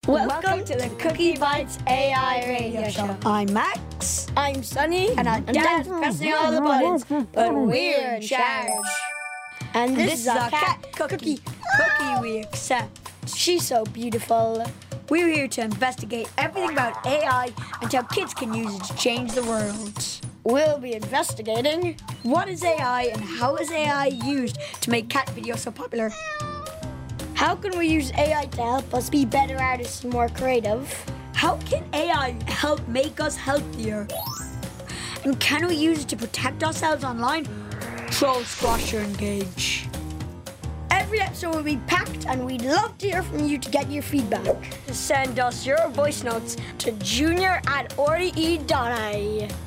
Welcome to the Cookie Bites AI radio show. I'm Max. I'm Sunny. And our Dad's pressing all the buttons, but we're in charge. And this is our cat, Cookie we accept. She's so beautiful. We're here to investigate everything about AI and how kids can use it to change the world. We'll be investigating what is AI and how is AI used to make cat videos so popular? how can we use AI to help us be better artists and more creative? How can AI help make us healthier? And can we use it to protect ourselves online? Troll, squash, or engage? Every episode will be packed, and we'd love to hear from you to get your feedback. Send us your voice notes to junior@rte.ie.